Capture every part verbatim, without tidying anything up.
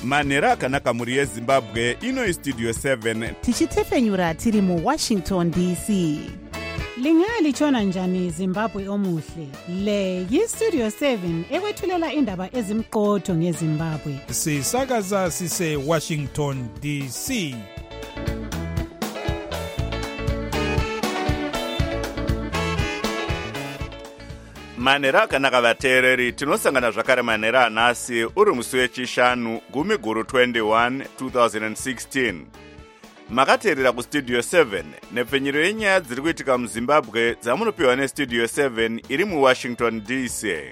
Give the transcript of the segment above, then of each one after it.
manhero akanaka mhuri yezimbabwe. Ino istudio seven tichitefenyura tiri muwashington D C. Lingalitshona njani Zimbabwe omuhle? Le yistudio seven ekwethulela indaba ezimqotho ngeZimbabwe. Sisakaza sise Washington D C. manhero akanaka vateereri, tinosangana zvakare manhero anhasi uri musi wechishanu gumi guru twenty-one twenty sixteen. Makateerera kustudio seven nepfenyero yenyaya dziri kuitika muzimbabwe dzamunopiwa nestudio seven iri muwashington D C.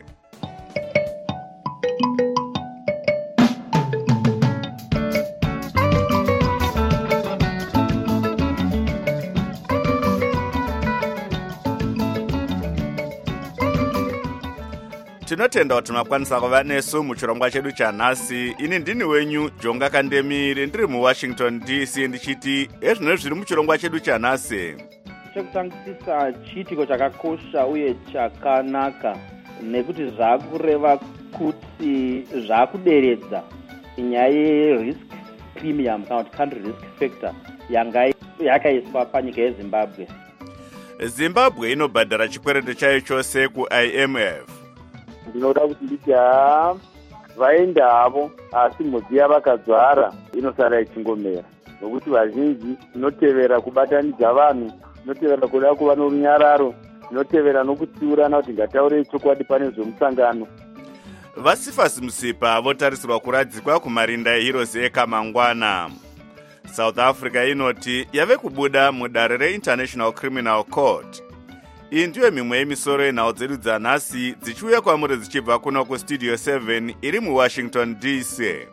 Tinotenda kuti makwanisa kuva nesu muchirongwa chedu chanhasi. Ini ndini wenyu Jonga Kandemiri ndiri muWashington D C ndichiti ezvino zviri muchirongwa chedu chanhasi. Chekutangisisa chiitiko chakakosha uye chakanaka nekuti zvakureva kuti zvakuderedza nyaya yerisk premium kana kuti country risk factor yanga yakaiswa panyika yeZimbabwe. Zimbabwe inobhadhara chikwereti chayo chose ku-I M F. Ndinoda kuti nditi haa vaenda havo asi mudziya vakadzvara inosara ichingomera, nokuti vazhinji tinotevera kubatanidza vanhu, tinotevera kuda kuva norunyararo, tinotevera nokutsiurana kuti ngataure chokwadi pane zvemusangano. Vasifasi Musipa votarisirwa kuradzikwa kumarinda eHeroes ekamangwana. South Africa inoti yave kubuda mudare reInternational Criminal Court. Iyi ndiyo mimwe yemisoro yenhau dzedu dzanhasi dzichiuya kwamuri dzichibva kuno kustudio seven iri muWashington D C.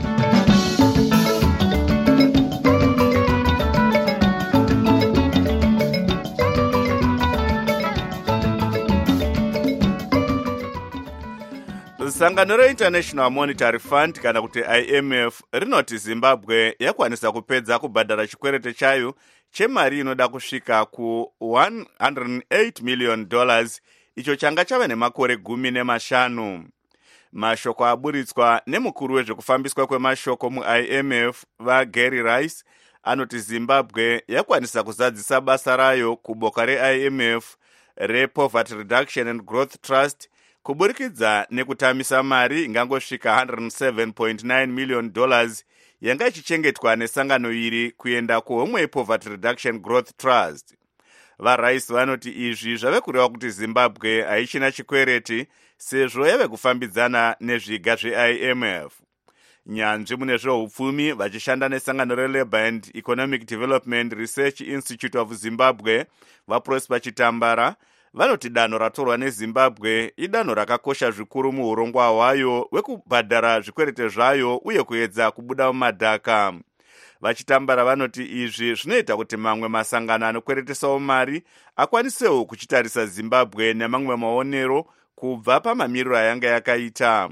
Sangano reInternational Monetary Fund kana kuti I M F rinoti Zimbabwe yakwanisa kupedza kubhadhara chikwereti chayo chemari inoda kusvika ku one hundred eight million dollars, icho changa chava nemakore gumi nemashanu. Mashoko aburitswa nemukuru wezvekufambiswa kwemashoko mu-I M F vaGary Rice anoti Zimbabwe yakwanisa kuzadzisa basa rayo kuboka re-I M F rePoverty Reduction and Growth Trust kuburikidza nekutamisa mari ingangosvika one hundred seven point nine million dollars yanga ichichengetwa nesangano iri kuenda kuhomwe yePoverty Reduction Growth Trust. VaRice vanoti izvi zvave kureva kuti Zimbabwe haichina chikwereti sezvo yave kufambidzana nezviga zve-I M F. Nyanzvi mune zveupfumi vachishanda nesangano reLabour and Economic Development Research Institute of Zimbabwe vaProsper Chitambara vanoti danho ratorwa neZimbabwe idanho rakakosha zvikuru muurongwa hwayo hwekubhadhara zvikwereti zvayo uye kuedza kubuda mumadhaka. Vachitambara vanoti izvi zvinoita kuti mamwe masangano anokweretesawo mari akwanisewo kuchitarisa Zimbabwe nemamwe maonero kubva pamamiriro ayanga yakaita.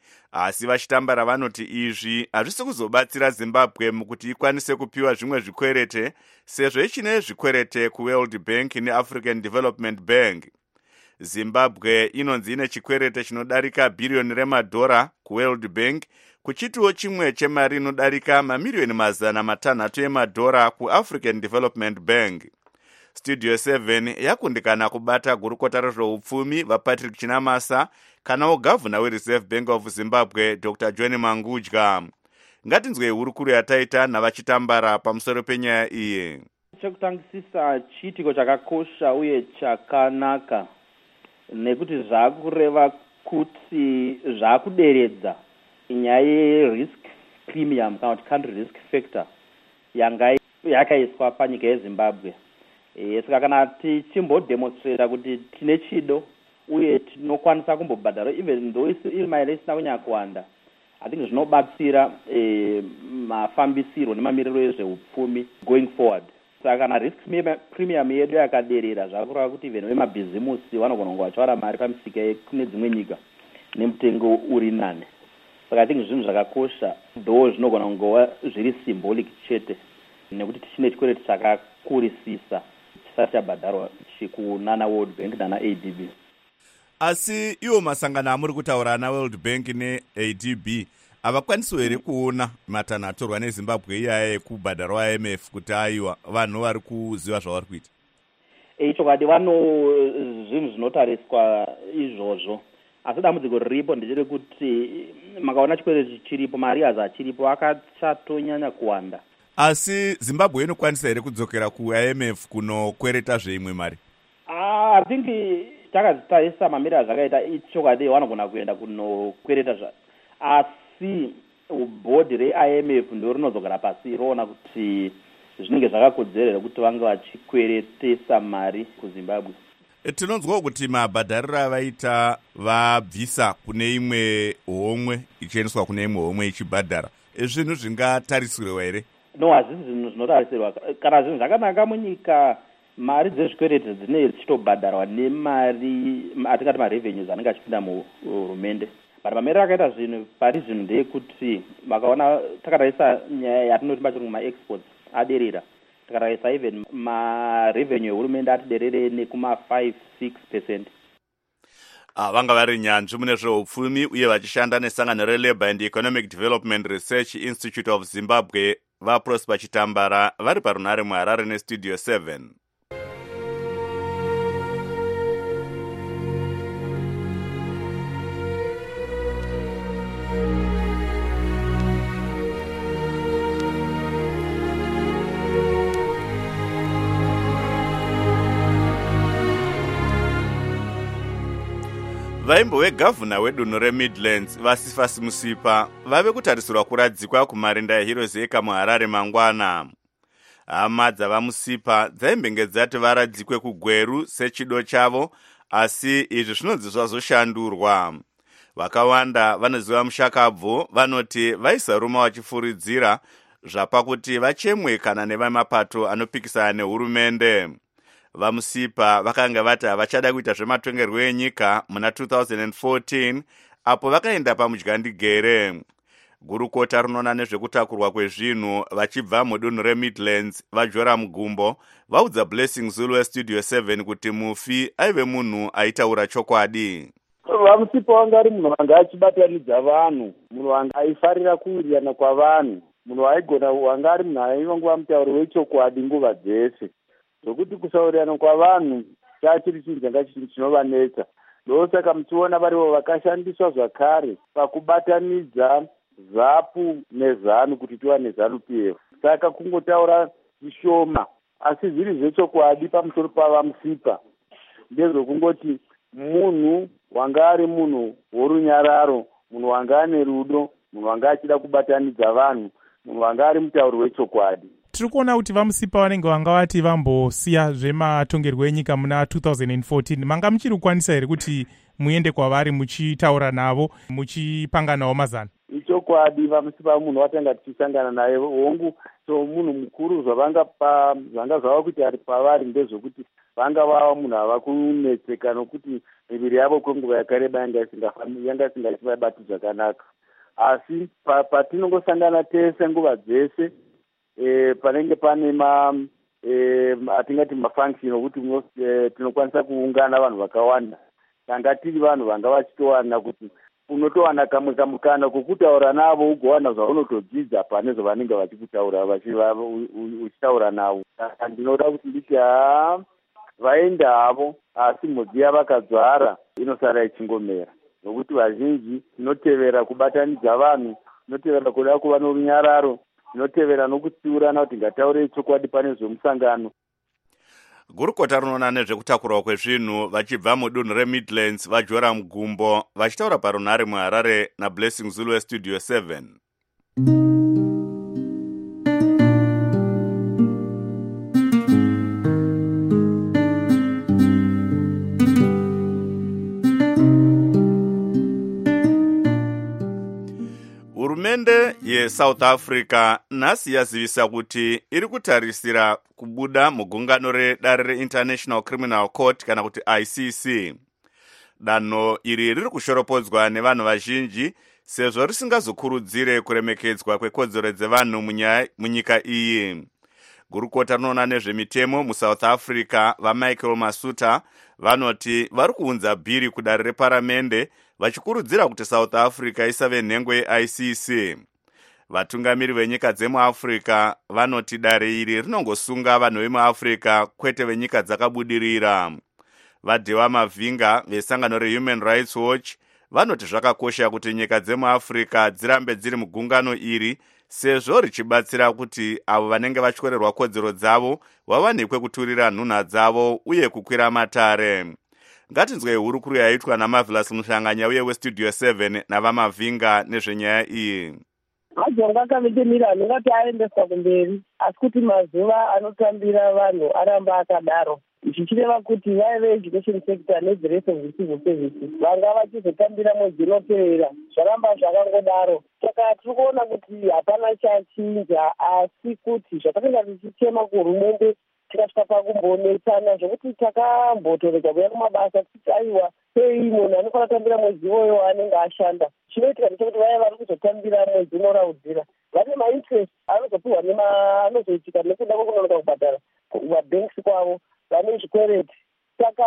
Asi Vachitambara vanoti izvi hazvisi kuzobatsira Zimbabwe mukuti ikwanise kupiwa zvimwe zvikwerete sezvo ichine zvikwerete kuWorld Bank neAfrican Development Bank. Zimbabwe inonzi ine chikwerete chinodarika bhiriyoni remadhora kuWorld Bank, kuchitiwo chimwe chemari inodarika mamiriyoni mazana matanhatu emadhora kuAfrican Development Bank. Studio seven yakundikana kubata gurukota rezveupfumi vaPatrick Chinamasa kanawo gavhuna weReserve Bank of Zimbabwe Doctor John Mangudya. Ngatinzwe hurukuru yataita navachitambara pamusoro penyaya iyi. Chekutangisisa chiitiko chakakosha uye chakanaka nekuti zvakureva kuti zvakuderedza nyaya yerisk premium kana kuti country risk factor yanga yakaiswa panyika yeZimbabwe. E, saka kana tichimbodemonstrata kuti tine chido uye tinokwanisa kumbobhadhara even though iri mari isina kunyanya kuwanda, I think zvinobatsira e, mafambisiro nemamiriro ezveupfumi going forward. Saka kana risk premium yedu yakaderera zvakureva kuti even vemabhizimusi vanogona kunge vachiwara mari pamisika kune dzimwe nyika nemutengo uri nane. Saka I think zvinhu zvakakosha though zvinogona kungova zviri symbolic chete nekuti tichine chikwereti chakakurisisa chisati chabhadharwa chikunana World Bank nana A D B. Asi iwo masangano amuri kutaura na World Bank ne A D B havakwanisiwo here kuona matanho atorwa nezimbabwe iyaya ekubhadharwa I M F kuti aiwa vanhu vari kuziva zvavari kuita? chokwadi vano zvinhu zvinotariswa izvozvo, asi dambudziko riripo ndechete kuti makaona chikwereti chiripo, mari hazi achiripo, akachatonyanya kuwanda. Asi Zimbabwe inokwanisa here kudzokera ku-I M F kunokwereta zveimwe mari? Ah, I think takatarisa mamiri azvakaita chokwadi vanogona kuenda kunokwereta zva, asi bhodhi re-I M F ndo rinozogara pasi roona kuti zvinenge zvakakodzerera kuti vange vachikweretesa mari kuZimbabwe. Tinonzwawo kuti mabhadhariro avaita vabvisa kune imwe homwe ichiendeswa kune imwe homwe ichibhadhara, zvinhu zvingatarisirwa here? No, hazvisi zvinhu zvinotarisirwa. Kana zvinhu zvakanaka munyika, mari dzezvikwereti dzinenge dzichitobhadharwa nemari atingati marevenues anenge achipinda muhurumende. But pamere akaita zvinhu pari zvinhu ndeyekuti makaona takatarisa nyaya yatinoti pachirungu ma-exports aderera, takatarisa even marevenue ehurumende atiderere nekuma five six percent. Ah, vanga vari nyanzvi mune zveupfumi uye vachishanda nesangano reLabour and Economic Development Research Institute of Zimbabwe vaProsper Chitambara vari parunhare muHarare nestudio seven. Vaimbo wegavhuna wedunhu reMidlands Vasifasi Musipa vave kutarisirwa kuradzikwa kumarinda eHeroes Acre muHarare mangwana. Hama dzavaMusipa dzaimbenge dzati varadzikwe kuGweru sechido chavo, asi izvi zvinonzi zvazoshandurwa. Vakawanda vanoziva mushakabvu vanoti vaisaruma vachifuridzira zvapakuti vachemwe kana nevamapato anopikisana nehurumende. VaMusipa vakanga vati havachada kuita zvematongerwo enyika muna two thousand fourteen apo vakaenda pamudyandigere. Gurukota rinoona nezvekutakurwa kwezvinhu vachibva mudunhu reMidlands vaJora Mugumbo vaudza Blessing Zulu westudio seven kuti mufi aive munhu aitaura chokwadi. VaMusipa wanga ari munhu wanga achibatanidza vanhu, munhu wanga aifarira kuwirirana kwavanhu, munhu aigona wanga ari munhu aiva nguva mutauri wechokwadi nguva dzese. Zvokuti kusaurirana kwavanhu chachiri chinhu changa chinovanetsa. Ndosaka muchiona varivo vakashandiswa zvakare pakubatanidza ZAPU neZANU kuti tiwane ZANU P F. Saka kungotaura zvishoma, asi zviri zvechokwadi pamusoro pavaMusipa ndezvokungoti munhu wanga ari munhu worunyararo, munhu wanga ane rudo, munhu wanga achida kubatanidza vanhu, munhu wanga ari mutauri wechokwadi. Tiri kuona kuti vaMusipa vanenge vanga vati vambosiya zvematongerwo enyika muna two thousand fourteen. Manga muchiri kukwanisa here kuti muende kwavari muchitaura navo muchipanganawo mazano? Ichokwadi vaMusipa munhu watanga tichisangana naye hongu, so munhu mukuru zvavanga pa zvanga zvava kuti ari pavari ndezvokuti vanga vava munhu ava kunetseka nokuti miviri yavo kwenguva yakareba yanga isingachivabati zvakanaka. Asi patinongosangana tese nguva dzese E, panenge pane ma e, atingati mafunction okuti e, tinokwanisa kuungana vanhu vakawanda, tanga tiri vanhu vanga vachitowana kuti unotowana kamwe kamukana kokutaura navo ugowana zvaunotodzidza pane zvavanenge vachikutaura uchitaura navo. Ndinoda kuti nditi haa vaenda havo, asi mhodzi yavakadzvara inosara ichingomera, nokuti vazhinji tinotevera kubatanidza vanhu, tinotevera kuda kuva norunyararo, tinotevera nokutsiurana kuti ngataure chokwadi pane zvemusangano. Gurukota rinoona nezvekutakurwa kwezvinhu vachibva mudunhu reMidlands vaJora Mugumbo vachitaura parunhare muHarare naBlessing Zulu westudio seven. Hurumende yeSouth Africa nhasi yazivisa kuti iri kutarisira kubuda mugungano redare reInternational Criminal Court kana kuti I C C. Danho iri riri kushoropodzwa nevanhu vazhinji sezvo risingazokurudzire kuremekedzwa kwekodzero dzevanhu munyika iyi. Gurukota rinoona nezvemitemo muSouth Africa vaMichael Masuta vanoti vari kuunza bhiri kudare reparamende vachikurudzira kuti South Africa isave nhengo ye-I C C. Vatungamiri venyika dzemuAfrica vanoti dare iri rinongosunga vanhu vemuAfrica kwete venyika dzakabudirira. Vadhewa Mavhinga vesangano reHuman Rights Watch vanoti zvakakosha kuti nyika dzemuAfrica dzirambe dziri mugungano iri sezvo richibatsira kuti avo vanenge vachorerwa kodzero dzavo vawanikwe kuturira nhunha dzavo uye kukwira matare. Ngatinzwe hurukuru yaitwa naMarvelous Muhlanganya uye weStudio seven navaMavhinga nezvenyaya iyi. Majonga akavetemira anongati aendeswa kumberi, asi kuti mazuva anotambira vanhu aramba akadaro. Zvichireva kuti vaye veeducation sector nezirese zvecivil services vanga vachizotambira mwedzi unotevera zvaramba zvakangodaro. Saka tiri kuona kuti hapana chachinja, asi kuti zvatakanga tichichema kuhurumende tikasvika pakumbonetsana zvokuti takambotorega kuya kumabasa tichiti aiwa sei munhu anofanira kutambira mwedzi iwoyo anenge ashanda. Chinoitika ndechekuti vaya vari kuzotambira mwedzi unoraudzira vane mainterest anozopiwa anozoitika nekuda kwekunonoka kubhadhara kumabanks kwavo vane zvikwereti. Saka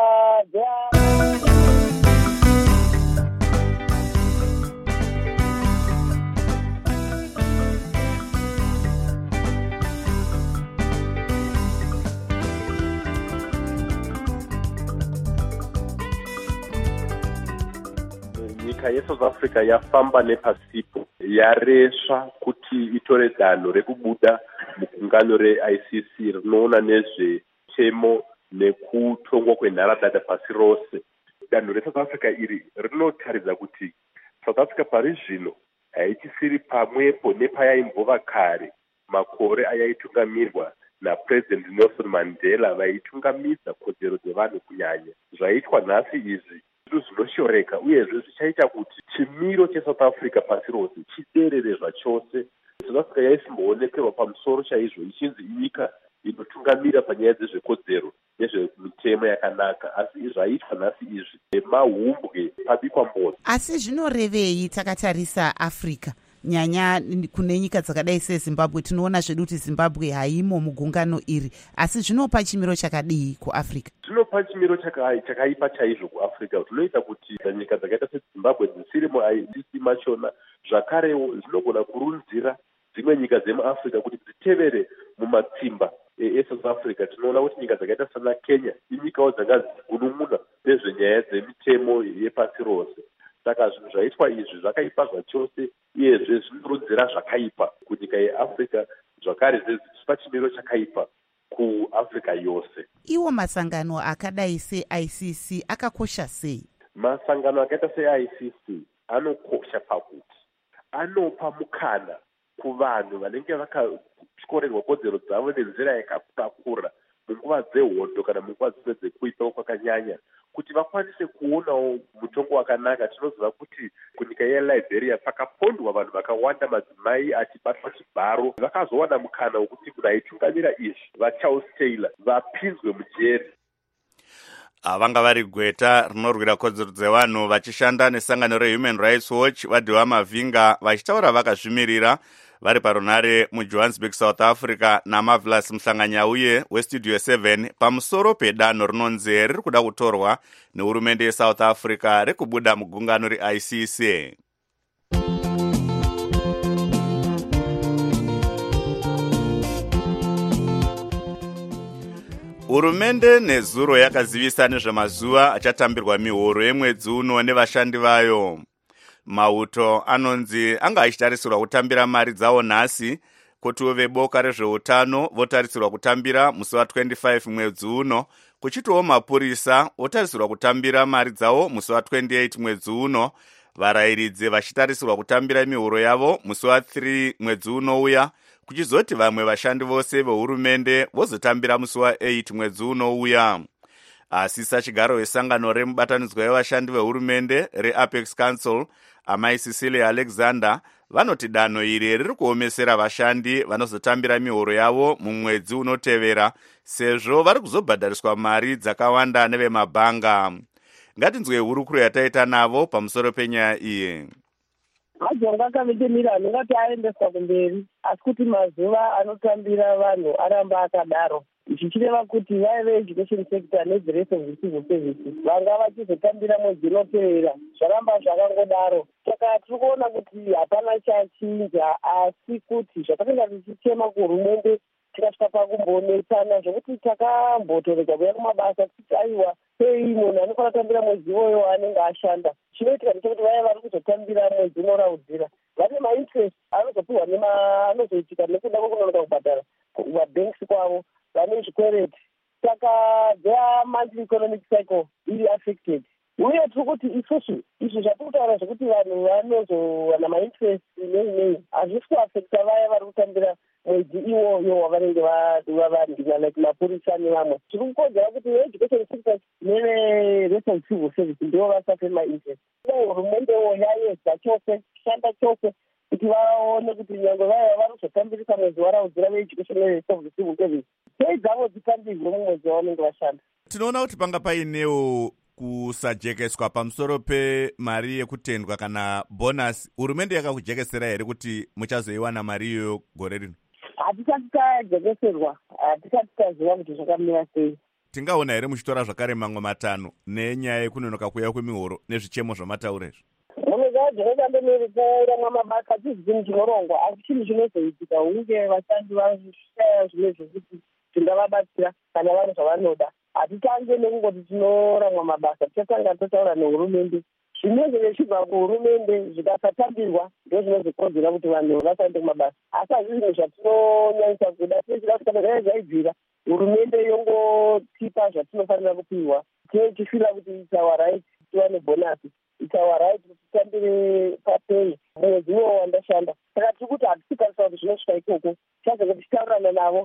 nyika yeSouth Africa yafamba nepasipo yaresva kuti itore danho rekubuda mugungano re-I C C rinoona nezvetemo nekutongwa kwenharadada pasi rose. Danho reSouth Africa iri rinotaridza kuti South Africa pari zvino haichisiri pamwepo nepayaimbova kare makore ayaitungamirwa naPresident Nelson Mandela vaitungamidza kodzero dzevanhu kunyanya. Zvaitwa nhasi izvi zvinoshoreka uyezve zvichaita kuti chimiro cheSouth Africa pasi rose chiderere zvachose. South Africa yaisimboonekwa pamusoro chaizvo ichinzi inyika inotungamira panyaya dzezvekodzero nezvemitemo yakanaka, asi zvaitwa nhasi izvi mahumbwe pabikwa mbodzo. Asi zvinorevei takatarisa Africa nyanya kune nyika dzakadai seZimbabwe? Tinoona zvedu kuti Zimbabwe haimo mugungano iri, asi zvinopa chimiro chakadii kuAfrica? Zvinopa chimiro chakaipa chaizvo kuAfrica. Zvinoita kuti nyika dzakaita seZimbabwe dzisiri mu-I C C machona, zvakarewo zvinogona kurunzira dzimwe nyika dzemuAfrica kuti dzitevere mumatsimba eSouth Africa. Tinoona kuti nyika dzakaita sana Kenya inyikawo dzakagunun'una nezvenyaya dzemitemo yepasi rose. Saka zvinhu zvaitwa izvi zvakaipa zvachose, uyezve zvinorunzira zvakaipa kunyika yeAfrica, zvakare zvichipa chimiro chakaipa kuAfrica yose. Iwo masangano akadai se-I C C akakosha sei? Masangano akaita se-I C C anokosha pakuti anopa mukana kuvanhu vanenge vakatyorerwa kodzero dzavo nenzira yakakura munguva dzehondo kana munguva dzimwe dzekuipa kwakanyanya, kuti vakwanise kuonawo mutongo wakanaka. Tinoziva kuti kunyika yeLiberia pakapondwa vanhu vakawanda, madzimai achibatwa chibharo, vakazowana mukana wekuti kunaitungamira izvi vaCharles Taylor vapinzwe mujeri. Vanga vari gweta rinorwira kodzero dzevanhu vachishanda nesangano reHuman Rights Watch, Vadhewa Mavhinga vachitaura vakazvimirira vari parunare muJohannesburg, South Africa, naMarvelous Muhlanganya uye weStudio seven pamusoro pedanho rinonzi riri kuda kutorwa nehurumende yeSouth Africa rekubuda mugungano re-I C C. Hurumende nezuro yakazivisa nezvemazuva achatambirwa mihoro yemwedzi uno nevashandi vayo. Mauto anonzi anga achitarisirwa kutambira mari dzawo nhasi, kotiwo veboka rezveutano votarisirwa kutambira musi wa twenty-five mwedzi uno, kuchitowo mapurisa votarisirwa kutambira mari dzawo musi wa twenty-eight mwedzi uno, varayiridzi vachitarisirwa kutambira mihoro yavo musi wa three mwedzi uno uya, kuchizoti vamwe vashandi vose vehurumende vozotambira musi wa eight mwedzi uno uya. Asi sachigaro wesangano remubatanidzwa wevashandi vehurumende reApex Council, amai Cecilia Alexander, vanoti danho iri riri kuomesera vashandi vanozotambira mihoro yavo mumwedzi unotevera, sezvo vari kuzobhadhariswa mari dzakawanda nevemabhanga. Ngatinzwe hurukuru yataita navo pamusoro penyaya iyi. Majonga akavetemira anongati aendeswa kumberi, asi kuti mazuva anotambira vanhu aramba akadaro. ichi chireva kuti vaye veeducation sector nezirese of the civil services vanga vachizotambira mwedzi unotevera zvaramba zvakangodaro. Saka tiri kuona kuti hapana chachinja, asi kuti zvatakanga tichitema kuhurumende tikasvika pakumbonetsana zvokuti takambotorega kuya kumabasa kuti aiwa sei munhu anofanira kutambira mwedzi iwoyo anenge ashanda. Chinoitika ndechekuti vaya vari kuzotambira mwedzi unoraudzira vane mainterest anozopiwa anozoitika nekuda kwekunonoka kubhadhara kumabanks kwavo, vane zvikwereti. Saka their monthly economic cycle iri affected. Uye tiri kuti isusu izvi zvatiri kutaura zvekuti vanhu vanozowana mainterest nei nei hazvisi kuafekta vaya vari kutambira mwedzi iwoyo wavanenge vavandina like mapurisa nevamwe. Tiri kukodzera kuti education sector neverest of civil service ndivo vasafema interest. Dai hurumendewo yaedza chose kushanda chose kuti vaone kuti nyange vaya vari kuzotambirisa mwedzi waraudzira veeducation neverest of the civil service sei dzavo dzitambirwe mumwedzi wavanenge vashanda. Tinoona kuti panga painewo kusajekeswa pamusoro pemari yekutendwa kana bonus. Hurumende yakakujekesera here kuti muchazoiwana mari iyoyo gore rino? Hatisati tajekeserwa, hatisati taziva kuti zvakamira sei. Tingaona here muchitora zvakare mamwe matano nenyaya yekunonoka kuuya kwemihoro nezvichemo zvamataura izvo? Mune zvazvinoita mbemiri kuramwa mabasa hatizi chinhu chinorongwa, asi chinhu chinozoitika hunge vashandi vashaya zvimwe zvekuti zvingavabatsira kana vane zvavanoda. Hatitange nekungoti tinoramwa mabasa, tichatanga totaura nehurumende. Zvinenge zvichibva kuhurumende zvikasatambirwa ndo zvinozokodzera kuti vanhu vasaende kumabasa. Asi hazvi zvinhu zvatinonyanyisa kuda, tichida kuti kana zvaibvira hurumende yongotipa zvatinofanira kupiwa. Tichifira kuti it's our right tiwane bonasi, it's our right kuti titambire papei mwedzi iwo wandashanda. Saka tiri kuti hatisikariswa kuti zvinosvika ikoko, tichazenge tichitaurana navo.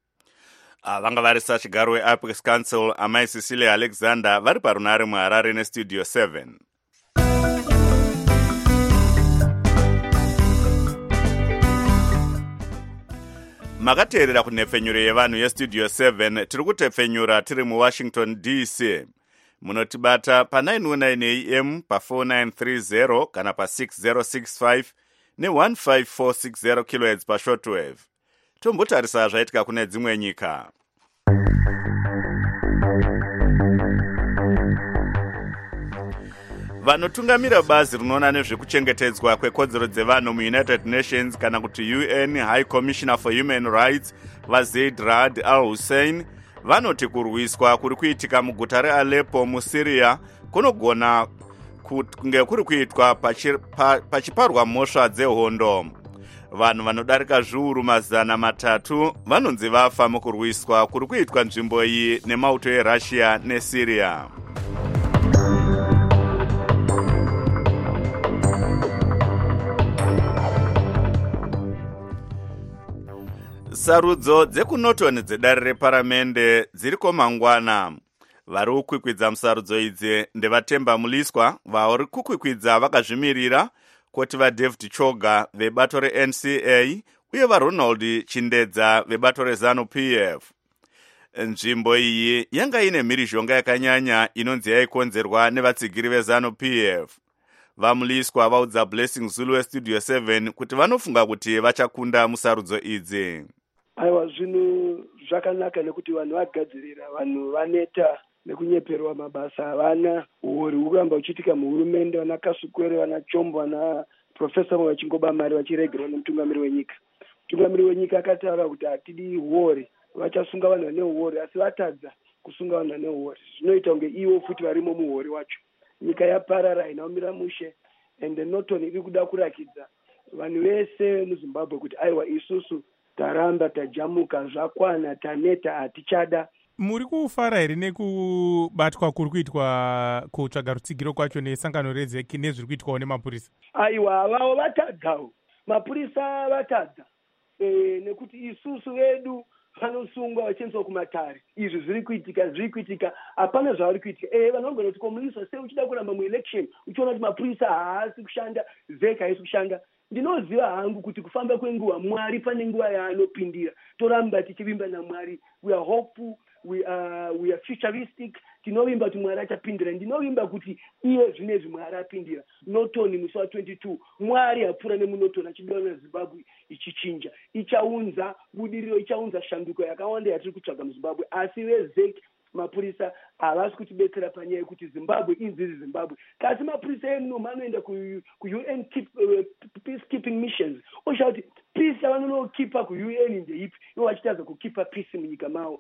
Uh, vanga vari sachigaro weApex Council amai Cecilia Alexander vari parunare muHarare nestudio seven. Makateerera kunhepfenyuro yevanhu yestudio seven. Tiri kutepfenyura tiri muWashington D C. Munotibata pa nine oh nine A M, pa four nine three zero kana pa six zero six five ne one five four six zero kilohertz pa shortwave. Tombotarisa zvaitika kune dzimwe nyika. Vanotungamira bazi rinoona nezvekuchengetedzwa kwekodzero dzevanhu muUnited Nations kana kuti U N High Commissioner for Human Rights vaZaid Ra'ad Al Hussein vanoti kurwiswa kuri kuitika muguta reAleppo muSyria kunogona kunge kuri kuitwa pachiparwa mhosva dzehondo. Vanhu vanodarika zviuru mazana matatu vanonzi vafa mukurwiswa kuri kuitwa nzvimbo iyi nemauto eRussia neSyria. Sarudzo dzekuNorton dzedare reparamende dziriko mangwana. Vari kukwikwidza musarudzo idzi ndevaTemba Muliswa vari kukwikwidza vakazvimirira, koti vaDavid Choga vebato reN C A uye vaRonald Chindedza vebato reZanu P F. Nzvimbo iyi yanga ine mhirizhonga yakanyanya inonzi yaikonzerwa nevatsigiri veZanu P F. VaMuliswa vaudza Blessing Zulu westudio seven kuti vanofunga kuti vachakunda musarudzo idzi. Aiwa, zvinhu zvakanaka nekuti vanhu vagadzirira, vanhu vaneta nekunyeperwa mabasa havana, uori huramba uchiitika muhurumende, vana Kasukwere, vana Chombo, vana Profesa vachingoba mari vachiregerwa nemutungamiri wenyika. Mutungamiri wenyika akataura kuti hatidi uori, vachasunga vanhu vane uori, asi vatadza kusunga vanhu vane uori. Zvinoita kunge ivo futi varimo muori wacho. Nyika yaparara, haina kumira mushe, ende Norton iri kuda kurakidza vanhu vese muZimbabwe kuti aiwa isusu taramba tajamuka, zvakwana, taneta, hatichada. Muri kufara here nekubatwa kuri kuitwa kutsvaga rutsigiro kwacho nesangano reZEC nezviri kuitwawo nemapurisa? Aiwa, avavo vatadzawo, mapurisa vatadza, e, nekuti isusu vedu vanosungwa vachiendeswa kumatare. Izvi zviri kuitika, zviri kuitika, hapana zvavari kuitika. Eh, vanhu vanogona kuti komunisa sei uchida kuramba muelection uchiona kuti mapurisa haasi kushanda, ZEC haisi kushanda. Ndinoziva hangu kuti kufamba kwenguva Mwari pane nguva yaanopindira. Toramba tichivimba naMwari. We are hopeful we are, we are futuristic. Tinovimba kuti Mwari achapindira. Ndinovimba kuti iye zvinezvi Mwari apindira. Norton musi wa twenty-two Mwari apfuura nemuNorton achidiwa Zimbabwe ichichinja. Ichaunza budiriro, ichaunza shanduko yakawanda yatiri kutsvaga muZimbabwe. Asi vezeki mapurisa havasi kutibetsera panyaya yekuti Zimbabwe inzizi Zimbabwe. Kasi mapurisa enu manoenda ku, ku U N keep, uh, peacekeeping missions. Osha kuti peace yavanonokipa ku U N ndeipi? Ivo vachitaza kukipa peace munyika mavo.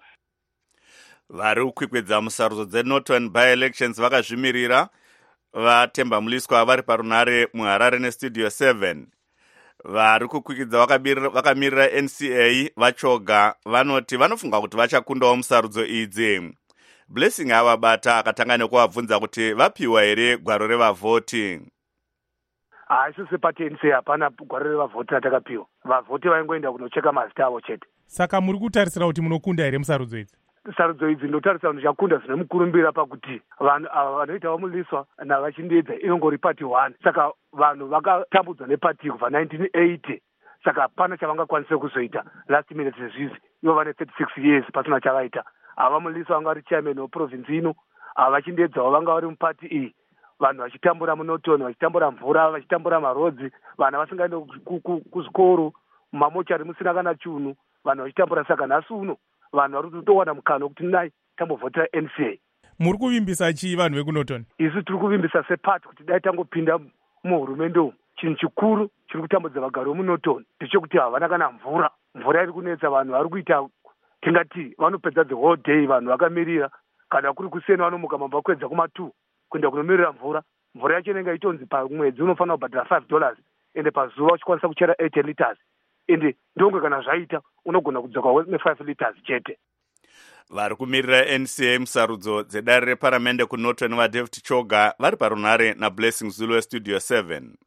Vari kukwikwidza musarudzo dzeNorton by-elections vakazvimirira vatemba muliswa vari parunare muHarare nestudio seven. Vari kukwikidza vakamirira N C A vachoga vanoti vanofunga kuti vachakundawo musarudzo idzi. Blessing avabata akatanga nekuvabvunza kuti vapiwa here gwaro revavhoti. Haisisi pati N C A hapana gwaro revavhoti ratakapiwa. Vavhoti vaingoenda kunocheka mazita avo chete. Saka muri kutarisira kuti munokunda here musarudzo idzi? Sarudzo idzi ndotarisa kuti chakunda zvine mukurumbira pakuti vanhu ava vanoita vamuliswa navachindiedza inongori pati one. Saka vanhu vakatambudzwa nepati kubva nineteen eighty. Saka hapana chavangakwanisa kuzoita last minute zezvizi. Ivo vane thirty-six years pasina chavaita. Avamuliswa vanga vari chairman weprovince ino. Vachindiedzawo vanga vari mupati iyi. Vanhu vachitambura muNorton, vachitambura mvura, vachitambura marodzi. Vanhu vasingaende kuzvikoro, mumamochari musina kana chunu. Vanhu vachitambura. Saka nhasi uno vanhu vari kutowana mukana wekuti nai tambovhotera N C A. Muri kuvimbisa chii vanhu vekuNorton? Isu tiri kuvimbisa sepati kuti dai tangopinda muhurumende umu. Chinhu chikuru chiri kutambudza vagari vemuNorton ndechekuti havana kana mvura. Mvura iri kunetsa, vanhu vari kuita tingati vanopedza the whole day vanhu vakamirira. Kana kuri kuseni vanomuka mamba kwedza kuma-two kuenda kunomirira mvura. Mvura yacho inenge itonzi pamwedzi unofanira kubhadhara five dollars ende pazuva uchikwanisa kuchera eight liters. Ende ndonge kana zvaita unogona kudzoka ne-five liters chete. Vari kumirira N C A musarudzo dzedare reparamende kuNorton vaDavid Choga vari parunare naBlessing Zulu studio seven.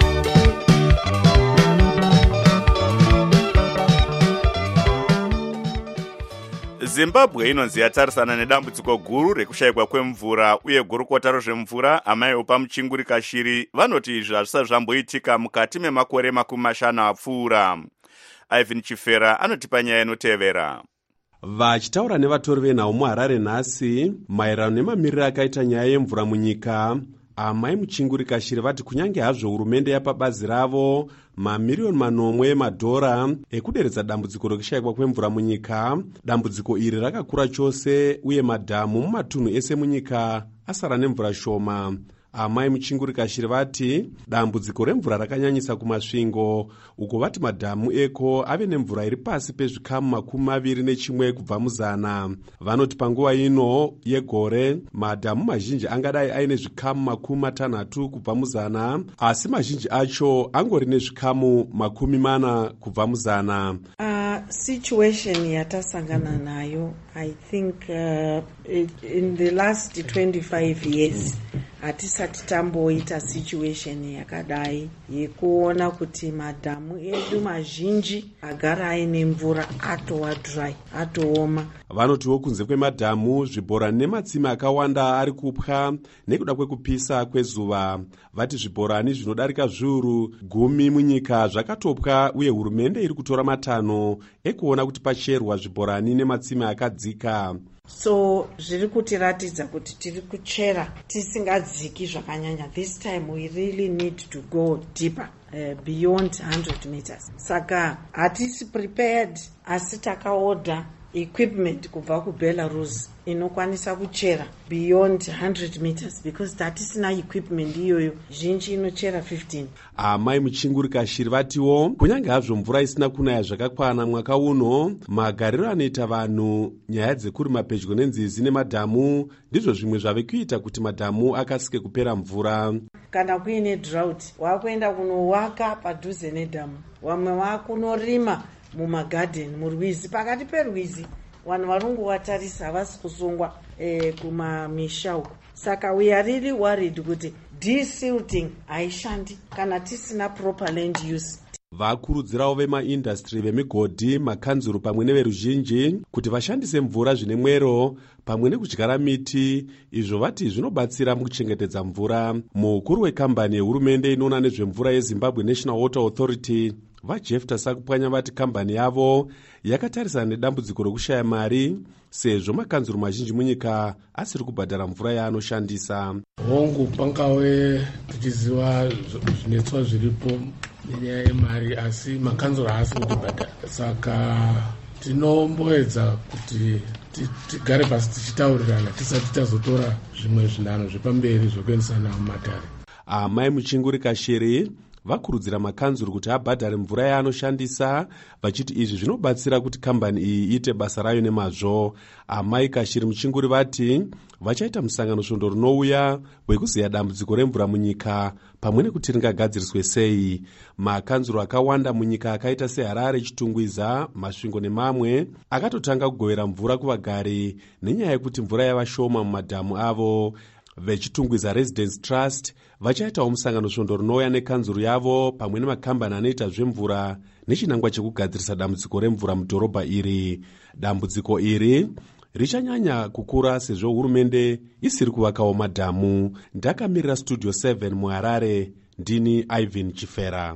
Zimbabwe inonzi yatarisana nedambudziko guru rekushayikwa kwemvura uye gurukota rezvemvura amai upamuchingurika shiri vanoti izvi hazvisati zvamboitika mukati memakore makumi mashanu apfuura. Ivan Chifera anotipa nyaya inotevera. Vachitaura nevatori venhau muHarare nhasi maererano nemamiriro akaita nyaya yemvura munyika, amai muchingurika shiri vati kunyange hazvo hurumende yapa bazi ravo mamiriyoni manomwe emadhora ekuderedza dambudziko rekushayikwa kwemvura munyika, dambudziko iri rakakura chose uye madhamu mumatunhu ese munyika asara nemvura shoma. Amai muchingurika shiri vati dambudziko remvura rakanyanyisa kumasvingo, uko vati madhamu eko ave nemvura iri pasi pezvikamu makumi maviri nechimwe kubva muzana. Vanoti panguva ino yegore madhamu mazhinji angadai aine zvikamu makumi matanhatu kubva muzana, asi mazhinji acho angori nezvikamu makumi mana kubva muzana. Uh, situation yatasangana nayo, I think uh, in the last twenty-five years hatisati tamboita situation yakadai yekuona kuti madhamu edu mazhinji agara aine mvura atova dry, atooma. Vanotiwo kunze kwemadhamu zvibhorani nematsime akawanda ari kupwa nekuda kwekupisa kwezuva. Vati zvibhorani zvinodarika zviuru gumi munyika zvakatopwa uye hurumende iri kutora matanho ekuona kuti pacherwa zvibhorani nematsime akadzika. So zviri kutiratidza kuti tiri kuchera tisingadziki zvakanyanya. This time we really need to go deeper uh, beyond one hundred meters. Saka hatisi prepared, asi takaorder equipment kubva kuBelarus inokwanisa kuchera beyond one hundred meters because tatisina equipment iyoyo, zhinji inochera fifteen. Amai muchingurika shiri vatiwo kunyange hazvo mvura isina kunaya zvakakwana mwaka uno, magariro anoita vanhu nyaya dzekurima pedyo nenzizi nemadhamu ndizvo zvimwe zvave kuita kuti madhamu akasike kupera mvura. Kana kuine drought wakuenda kunowaka padhuze nedhamu, vamwe vakunorima mumagarden murwizi, pakati perwizi vanhu varongowatarisa havasi kusungwa eh, kumamisha uko. Saka we are really worried kuti desilting haishandi kana tisina proper land use. Vakurudzirawo vemaindastri vemigodhi, makanzuru pamwe neveruzhinji kuti vashandise mvura zvine mwero pamwe nekudyara miti, izvo vati zvinobatsira mukuchengetedza mvura. Mukuru wekambani yehurumende inoona nezvemvura yeZimbabwe National Water Authority vajefta sakupwanya vati kambani yavo yakatarisana nedambudziko rokushaya mari sezvo makanzuro mazhinji munyika asiri kubhadhara mvura yaanoshandisa. hongu pangave tichiziva zvinetswa zviripo nenyaya yemari asi makanzuro haasi kutibhadhara, saka tinomboedza kuti tigare pasi tichitaurirana tisati tazotora zvimwe zvinhanho zvepamberi zvokuendesa nawo mumatare. amai muchinguri kashiri vakurudzira makanzuro kuti abhadhare mvura yaanoshandisa, vachiti izvi zvinobatsira kuti kambani iyi iite basa rayo nemazvo. amai kashiri muchinguri vati vachaita musangano svondo runouya wekuziya dambudziko remvura munyika pamwe nekuti ringagadziriswe sei. makanzuro akawanda munyika akaita seharare, chitungwiza, masvingo nemamwe akatotanga kugovera mvura kuvagari nenyaya yekuti mvura yava shoma mumadhamu avo. vechitungwiza Residence Trust vachaitawo musangano svondo runouya nekanzuro yavo pamwe nemakambani anoita zvemvura nechinangwa chekugadzirisa dambudziko remvura mudhorobha iri. dambudziko iri richanyanya kukura sezvo hurumende isiri kuvakawo madhamu. ndakamirira studio seven muharare, ndini Ivan Chifera.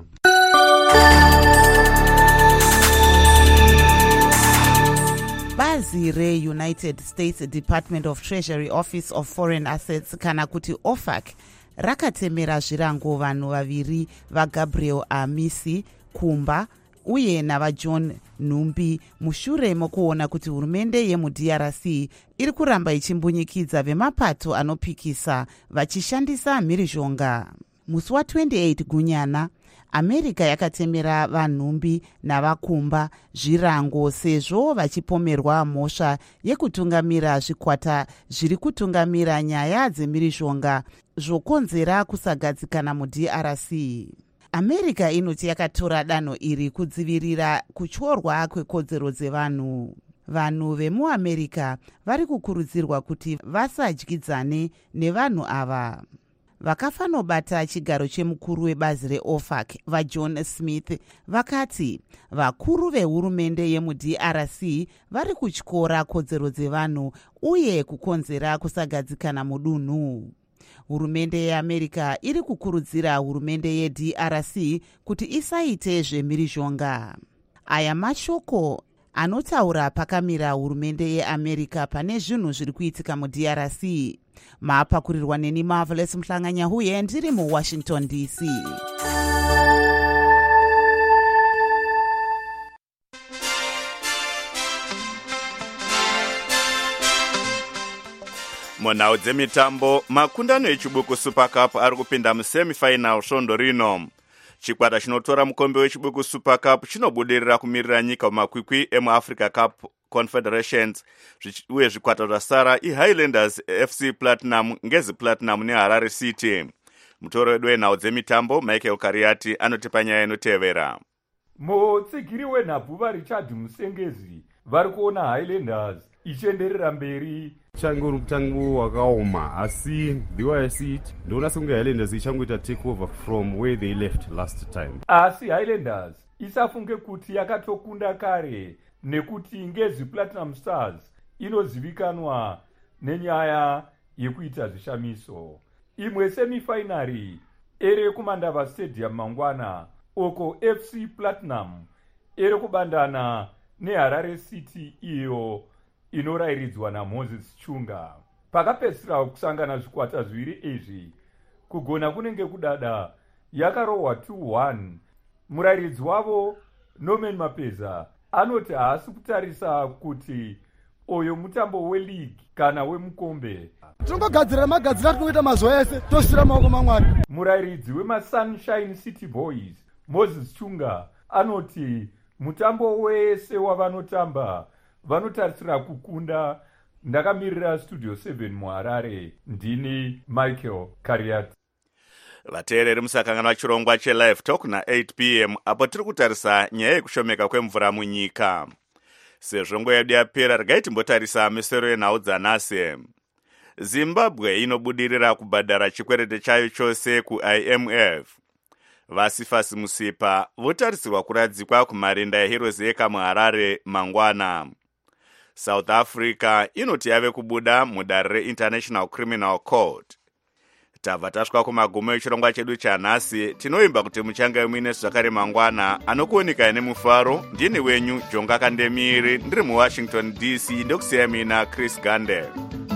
bazi reunited states department of treasury office of foreign assets kana kuti O F A C rakatemera zvirango vanhu vaviri vaGabriel Amisi Kumba uye navaJohn Numbi mushure mokuona kuti hurumende yemud R C iri kuramba ichimbunyikidza vemapato anopikisa vachishandisa mhirizhonga. musi wa28 gunyana america yakatemera vanhumbi navakumba zvirango sezvo vachipomerwa mhosva yekutungamira zvikwata zviri kutungamira nyaya dzemhirizhonga zvokonzera kusagadzikana mud R C. america inoti yakatora danho iri kudzivirira kutyorwa kwekodzero dzevanhu. vanhu vemuamerica vari kukurudzirwa kuti vasadyidzane nevanhu ava. vakafanobata chigaro chemukuru webazi reO F A C vaJohn Smith vakati vakuru vehurumende yemud R C vari kutyora kodzero dzevanhu uye kukonzera kusagadzikana mudunhu. hurumende yeamerica iri kukurudzira hurumende yeD R C kuti isaite zvemhirizhonga. aya mashoko anotaura pakamira hurumende yeamerica pane zvinhu zviri kuitika mud R C. maapakurirwa neni Marvelous Mhlanganya huye ndiri muWashington D C. munhau dzemitambo, makundano echibuku Super Cup ari kupinda musemifinal svondo rino. chikwata chinotora mukombe wechibuku Super Cup chinobudirira kumirira nyika mumakwikwi emuAfrica Cup Confederations uye zvikwata zvasara iHighlanders F C Platinum, Ngezi Platinum neHarare City. mutoro wedu wenhau dzemitambo Michael Kariati anotipa nyaya inotevera. mutsigiri wenhabvu Richard Musengezi vari kuona Highlanders ichienderera mberi. changu mutango wakaoma asi the way I see it ndoona sekunge Highlanders ichangoita take over from where they left last time. asi Highlanders isafunge kuti yakatokunda kare nekuti Ngezi Platinum Stars inozivikanwa nenyaya yekuita zvishamiso. imwe semifinari ere kumandava stadium mangwana oko F C Platinum ere kubandana neHarare City iyo inorayiridzwa naMoses Chunga. pakapedzisira kusangana zvikwata zviviri izvi kugona kunenge kudada yakarohwa two one. murayiridzi wavo Norman Mapeza anoti haasi kutarisa kuti oyo mutambo weleague kana wemukombe. tingogadzirira magadzira tinoita mazuva ese tosira maoko maMwari. murayiridzi wemaSunshine City Boys Moses Chunga anoti mutambo wese wavanotamba vanotarisira kukunda. ndakamirira studio seven muHarare, ndini Michael Kariati. vateereri musakangana chirongwa chelive talk na8 p m apo tiri kutarisa nyaya yekushomeka kwemvura munyika. sezvo nguva yedu yapera regai timbotarisa misoro yenhau dzanhasi. zimbabwe inobudirira kubhadhara chikwerete chayo chose kuI M F. vasifasi musipa votarisirwa kuradzikwa kumarinda eHeroes Acre muHarare mangwana. South Africa inoti yave kubuda mudare reInternational Criminal Court. tabva tasvika kumagumo echirongwa chedu chanhasi. Tinoimba kuti muchange muine zvakare mangwana anokuonekai nemufaro. Ndini wenyu Jonga Kandemiri ndiri muWashington D C ndokusiya mina Chris Gande.